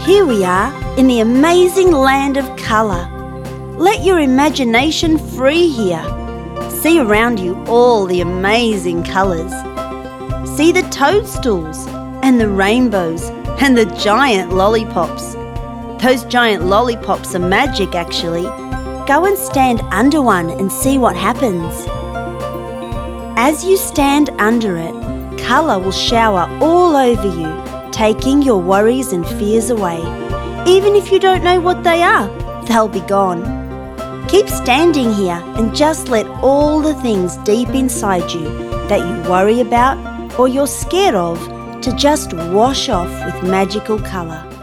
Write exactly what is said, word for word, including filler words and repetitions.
Here we are in the amazing land of colour. Let your imagination free here. See around you all the amazing colours. See the toadstools and the rainbows and the giant lollipops. Those giant lollipops are magic, actually. Go and stand under one and see what happens. As you stand under it, colour will shower all over you, taking your worries and fears away. Even if you don't know what they are, they'll be gone. Keep standing here and just let all the things deep inside you that you worry about or you're scared of to just wash off with magical colour.